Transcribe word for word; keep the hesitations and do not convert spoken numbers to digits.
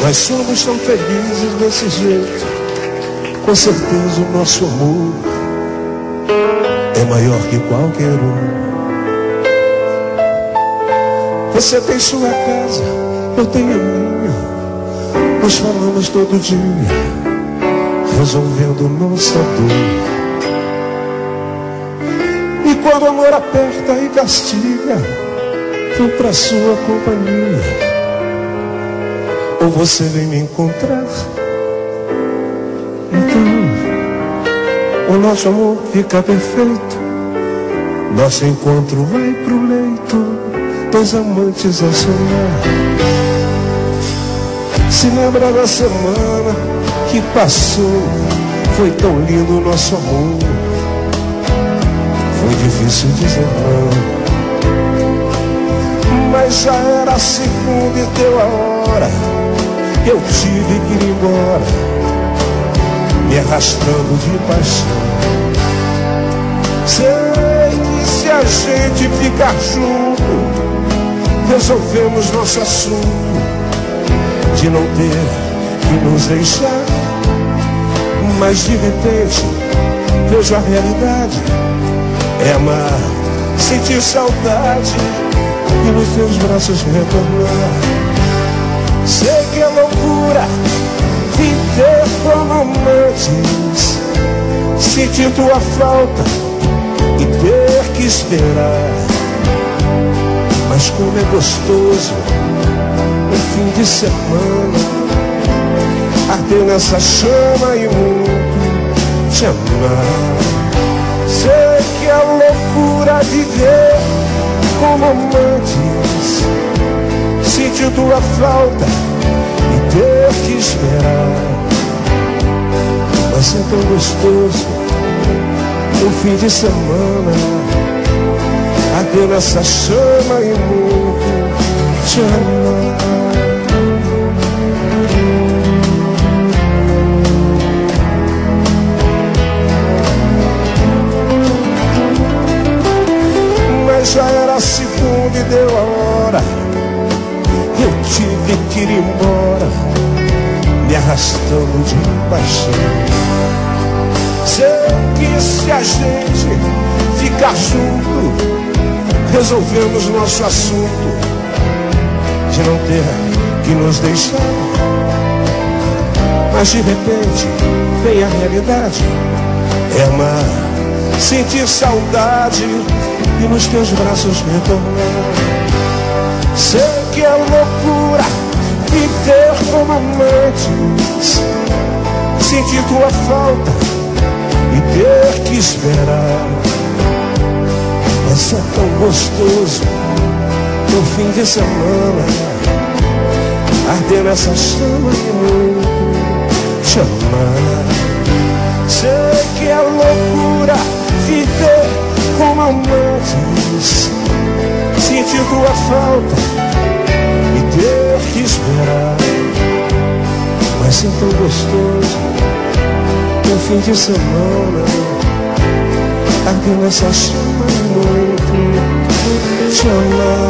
Nós somos tão felizes desse jeito. Com certeza o nosso amor é maior que qualquer um. Você tem sua casa, eu tenho a minha. Nós falamos todo dia, resolvendo nossa dor. E quando o amor aperta e castiga, vem pra sua companhia. Ou você vem me encontrar. Então o nosso amor fica perfeito. Nosso encontro vai pro leito, dois amantes a sonhar. Se lembra da semana que passou? Foi tão lindo o nosso amor. Foi difícil dizer não, mas já era a segunda e deu a hora. Eu tive que ir embora, me arrastando de paixão. Sei que se a gente ficar junto, resolvemos nosso assunto de não ter que nos deixar. Mas de repente vejo a realidade, é amar, sentir saudade e nos teus braços retornar. Sei que é loucura viver como amantes, sentir tua falta e ter que esperar. Mas como é gostoso no fim de semana arder nessa chama e muito te amar. Sei que é loucura viver como amantes, sentir tua falta e ter que esperar. Mas é tão gostoso no fim de semana arder nessa chama e muito te amar. Mas já era a segunda e deu a hora. Eu tive que ir embora, me arrastando de paixão. Sei que se a gente ficar junto, resolvemos nosso assunto de não ter que nos deixar. Mas de repente vem a realidade, é amar, sentir saudade e nos teus braços retornar. Sei que é loucura viver como amantes, sentir tua falta e ter que esperar. Mas é tão gostoso no fim de semana arder nessa chama e muito te amar. Sei que é loucura viver como amantes, sentir tua falta e ter que esperar. Mas é tão gostoso no fim de semana arder nessa chama e muito te amar.